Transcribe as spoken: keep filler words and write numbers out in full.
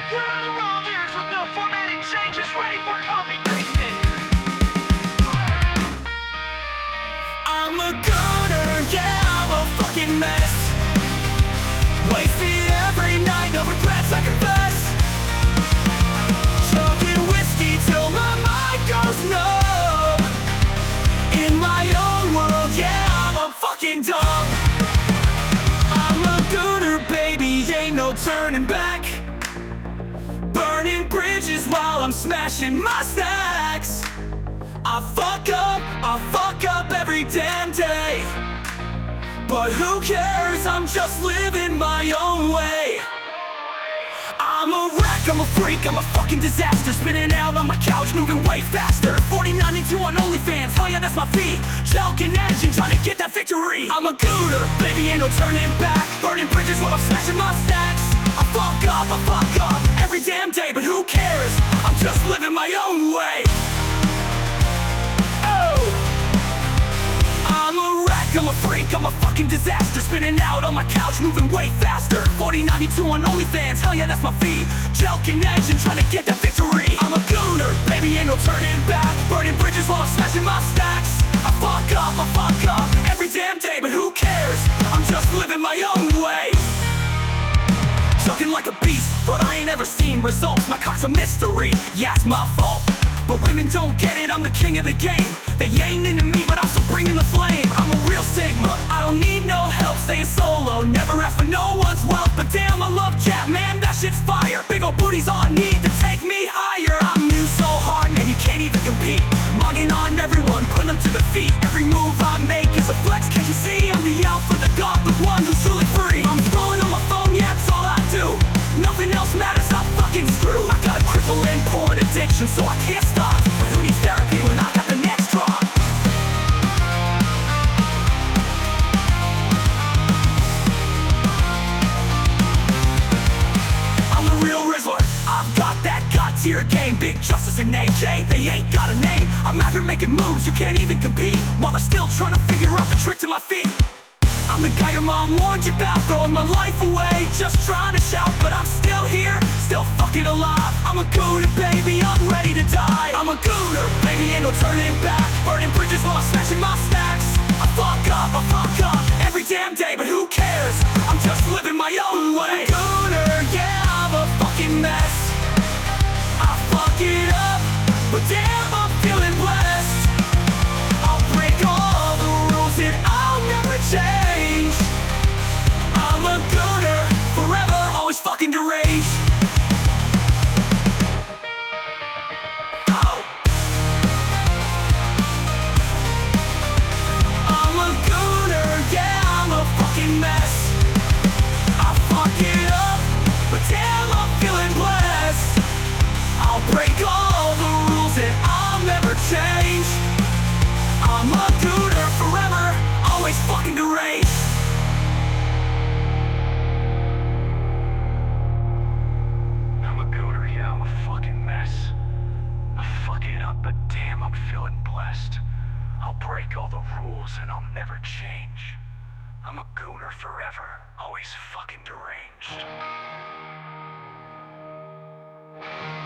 Turn the wrong ears with no formatting changes, ready for copy pasting. I'm a gooner, yeah, I'm a fucking mess. Wasted every night, no regrets, I confess. Chugging whiskey till my mind goes numb. In my own world, yeah, I'm a fucking dumb. I'm a gooner, baby, ain't no turning back. Burning bridges while I'm smashing my stacks. I fuck up, I fuck up every damn day. But who cares, I'm just living my own way. I'm a wreck, I'm a freak, I'm a fucking disaster. Spinning out on my couch, moving way faster. forty ninety-two on OnlyFans, hell yeah, that's my fee. Jelking engine, trying to get that victory. I'm a gooner, baby, ain't no turning back. Burning bridges while I'm smashing my stacks. I fuck up, I fuck up every damn day, but who cares? I'm just living my own way. Oh, I'm a wreck, I'm a freak, I'm a fucking disaster. Spinning out on my couch, moving way faster. forty ninety-two on OnlyFans, hell yeah, that's my fee. Jelking engine, trying to get that victory. I'm a gooner, baby, ain't no turning back. Burning bridges while I'm smashing my stacks. I fuck up, I fuck up every damn day, but who cares? I'm just living my own way. Chugging like a beast, but I ain't ever seen results. My cock's a mystery, yeah, it's my fault. But women don't get it, I'm the king of the game. They ain't into me, but I'm still bringing the flame. I'm a real Sigma, I don't need no help staying solo. Never ask for no one's wealth, but damn, I love chat, man, that shit's fire. Big ol' booties all need to take me higher. I'm new so hard, man, you can't even compete. Mugging on everyone, putting them to the feet. Every move I make is a flex, can't you see? I'm the alpha, the god, the one who's truly free. I'm scrolling on my phone, yeah, that's all I do. Nothing else matters, I'm fucking screwed. I got a crippling porn addiction, so I can't stop. But who needs therapy when I got the next drop? I'm the real Rizzler, I've got that god tier game. Big Justice and A J, they ain't got a name. I'm out here making moves, you can't even compete. While they're still trying to figure out the trick to my feet. I'm the guy your mom warned you about, throwing my life away, just trying to shout, but I'm still here, still fucking alive. I'm a gooner, baby, I'm ready to die. I'm a gooner, baby, ain't no turning back. Burning bridges while I'm smashing my stacks. I fuck up, I fuck up every damn day, but who cares? I'm just living my own way. I'm a gooner, yeah, I'm a fucking mess. I fuck it up, but damn, I'm feeling blessed. I'll break all the rules and I'll never change. I'm a gooner, forever, always fucking deranged. Oh. I'm a gooner, yeah, I'm a fucking mess. I fuck it up, but damn, I'm feeling blessed. I'll break all the rules and I'll never change. I'm a gooner, forever, always fucking deranged. I'll break all the rules and I'll never change. I'm a gooner forever, always fucking deranged.